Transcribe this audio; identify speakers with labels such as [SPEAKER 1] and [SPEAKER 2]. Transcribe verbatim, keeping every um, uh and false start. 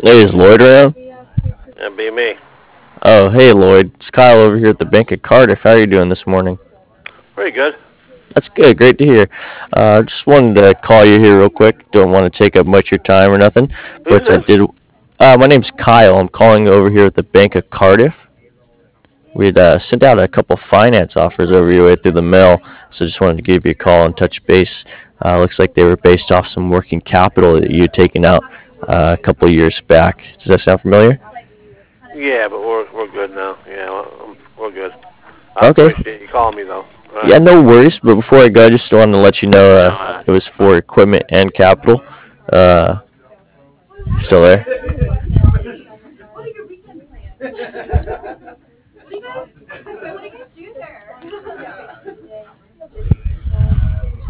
[SPEAKER 1] Hey, is Lloyd around?
[SPEAKER 2] That'd be me.
[SPEAKER 1] Oh, hey Lloyd. It's Kyle over here at the Bank of Cardiff. How are you doing this morning?
[SPEAKER 2] Pretty good.
[SPEAKER 1] That's good. Great to hear. Uh, just wanted to call you here real quick. Don't want to take up much of your time or nothing,
[SPEAKER 2] Who's
[SPEAKER 1] but I
[SPEAKER 2] this?
[SPEAKER 1] did. Uh, my name's Kyle. I'm calling over here at the Bank of Cardiff. We'd uh, sent out a couple finance offers over your way through the mail, so just wanted to give you a call and touch base. Uh, looks like they were based off some working capital that you had taken out uh, a couple years back. Does that sound familiar?
[SPEAKER 2] Yeah, but we're we're good now. Yeah, well, we're good. I
[SPEAKER 1] Okay.
[SPEAKER 2] appreciate you calling me though. All
[SPEAKER 1] Yeah,
[SPEAKER 2] right.
[SPEAKER 1] no worries. But before I go, I just wanted to let you know uh, it was for equipment and capital. Uh, still there?